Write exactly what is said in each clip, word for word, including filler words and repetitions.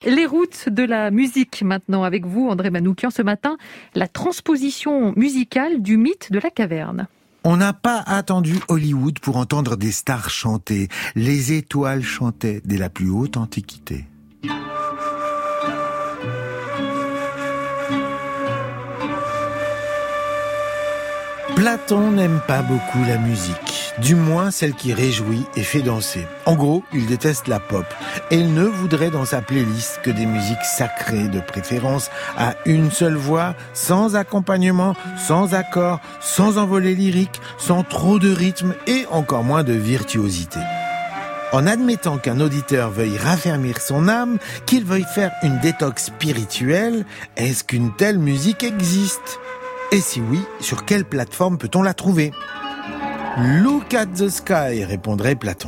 Les routes de la musique maintenant avec vous, André Manoukian. Ce matin, la transposition musicale du mythe de la caverne. On n'a pas attendu Hollywood pour entendre des stars chanter. Les étoiles chantaient dès la plus haute antiquité. Platon n'aime pas beaucoup la musique, du moins celle qui réjouit et fait danser. En gros, il déteste la pop et il ne voudrait dans sa playlist que des musiques sacrées, de préférence à une seule voix, sans accompagnement, sans accord, sans envolée lyrique, sans trop de rythme et encore moins de virtuosité. En admettant qu'un auditeur veuille raffermir son âme, qu'il veuille faire une détox spirituelle, est-ce qu'une telle musique existe ? Et si oui, sur quelle plateforme peut-on la trouver ? Look at the sky, répondrait Platon.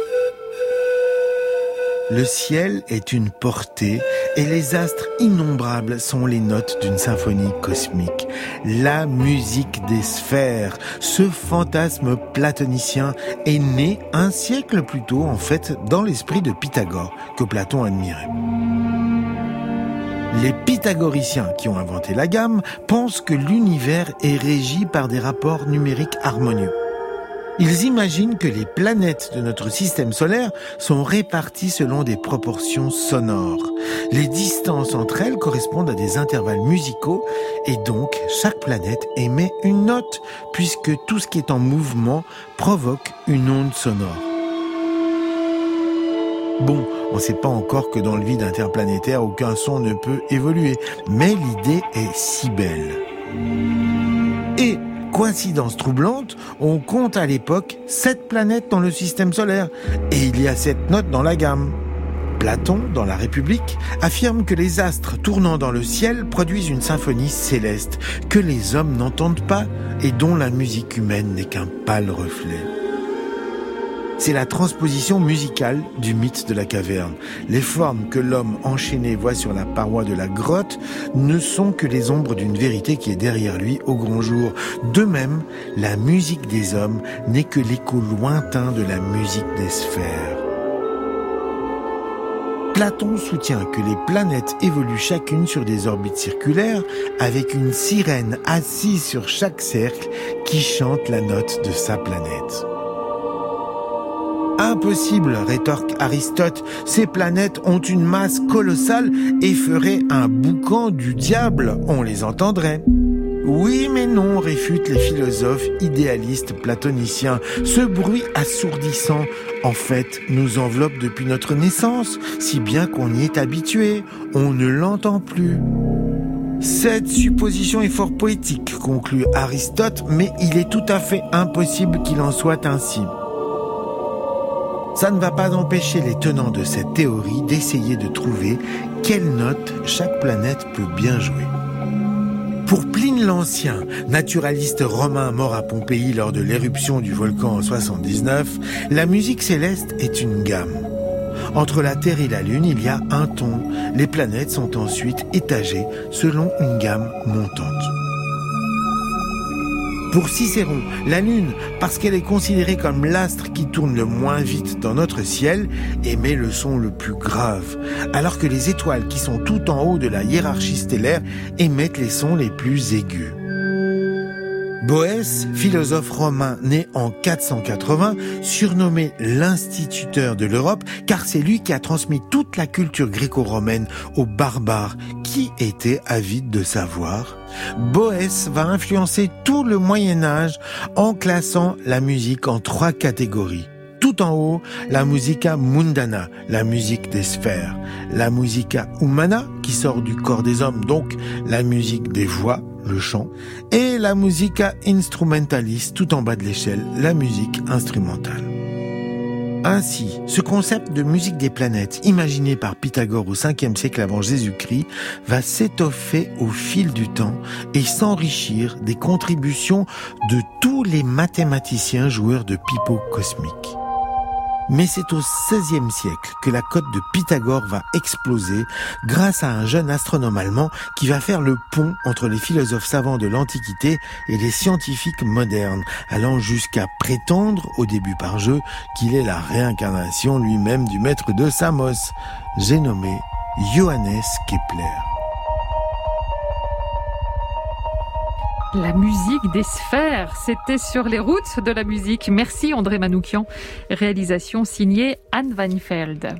Le ciel est une portée et les astres innombrables sont les notes d'une symphonie cosmique. La musique des sphères, ce fantasme platonicien est né un siècle plus tôt en fait dans l'esprit de Pythagore que Platon admirait. Les pythagoriciens qui ont inventé la gamme pensent que l'univers est régi par des rapports numériques harmonieux. Ils imaginent que les planètes de notre système solaire sont réparties selon des proportions sonores. Les distances entre elles correspondent à des intervalles musicaux et donc chaque planète émet une note puisque tout ce qui est en mouvement provoque une onde sonore. Bon, on ne sait pas encore que dans le vide interplanétaire, aucun son ne peut évoluer. Mais l'idée est si belle. Et, coïncidence troublante, on compte à l'époque sept planètes dans le système solaire. Et il y a sept notes dans la gamme. Platon, dans La République, affirme que les astres tournant dans le ciel produisent une symphonie céleste, que les hommes n'entendent pas et dont la musique humaine n'est qu'un pâle reflet. C'est la transposition musicale du mythe de la caverne. Les formes que l'homme enchaîné voit sur la paroi de la grotte ne sont que les ombres d'une vérité qui est derrière lui au grand jour. De même, la musique des hommes n'est que l'écho lointain de la musique des sphères. Platon soutient que les planètes évoluent chacune sur des orbites circulaires avec une sirène assise sur chaque cercle qui chante la note de sa planète. Impossible, rétorque Aristote, ces planètes ont une masse colossale et feraient un boucan du diable, on les entendrait. Oui mais non, réfutent les philosophes idéalistes platoniciens. Ce bruit assourdissant, en fait, nous enveloppe depuis notre naissance, si bien qu'on y est habitué, on ne l'entend plus. Cette supposition est fort poétique, conclut Aristote, mais il est tout à fait impossible qu'il en soit ainsi. Ça ne va pas empêcher les tenants de cette théorie d'essayer de trouver quelle note chaque planète peut bien jouer. Pour Pline l'Ancien, naturaliste romain mort à Pompéi lors de l'éruption du volcan en soixante-dix-neuf, la musique céleste est une gamme. Entre la Terre et la Lune, il y a un ton. Les planètes sont ensuite étagées selon une gamme montante. Pour Cicéron, la Lune, parce qu'elle est considérée comme l'astre qui tourne le moins vite dans notre ciel, émet le son le plus grave, alors que les étoiles qui sont tout en haut de la hiérarchie stellaire émettent les sons les plus aigus. Boès, philosophe romain né en quatre cent quatre-vingts, surnommé l'instituteur de l'Europe, car c'est lui qui a transmis toute la culture gréco-romaine aux barbares, qui étaient avides de savoir. Boès va influencer tout le Moyen-Âge en classant la musique en trois catégories. Tout en haut, la musica mundana, la musique des sphères. La musica humana, qui sort du corps des hommes, donc la musique des voix, le chant. Et la musica instrumentalis, tout en bas de l'échelle, la musique instrumentale. Ainsi, ce concept de musique des planètes, imaginé par Pythagore au cinquième siècle avant Jésus-Christ, va s'étoffer au fil du temps et s'enrichir des contributions de tous les mathématiciens joueurs de pipeaux cosmiques. Mais c'est au seizième siècle que la cote de Pythagore va exploser grâce à un jeune astronome allemand qui va faire le pont entre les philosophes savants de l'Antiquité et les scientifiques modernes, allant jusqu'à prétendre, au début par jeu, qu'il est la réincarnation lui-même du maître de Samos. J'ai nommé Johannes Kepler. La musique des sphères, c'était sur les routes de la musique. Merci André Manoukian. Réalisation signée Anne Weinfeld.